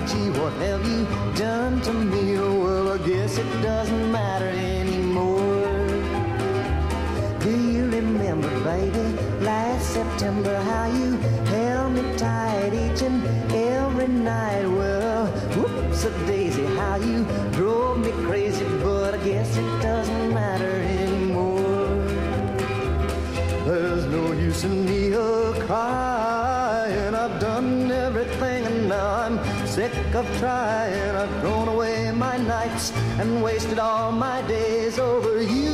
gee, what have you done to me? Oh, well, I guess it doesn't matter anymore. Do you remember, baby, last September, how you held me tight each and every night? Well, whoops a daisy, how you drove me crazy, but I guess it doesn't matter anymore. There's no use in me crying. I've done everything and now I'm sick of trying. I've thrown away my nights and wasted all my days over you.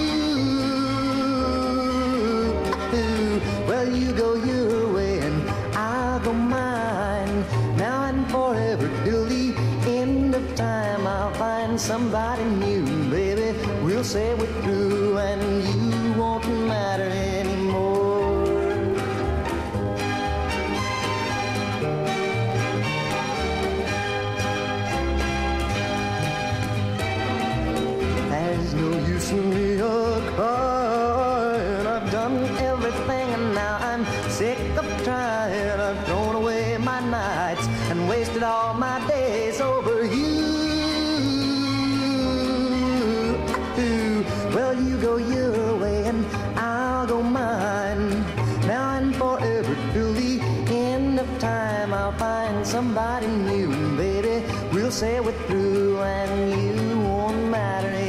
Well, you go your way and I'll go mine. Now and forever till the end of time, I'll find somebody new, baby. We'll say we're through and you won't matter anymore. There's no use in me crying. I've done everything and now I'm sick of trying. I've thrown away my nights and wasted all my days over you. Well, you go your way and I'll go mine. Now and forever till the end of time, I'll find somebody new, and baby, we'll say we're through and you won't matter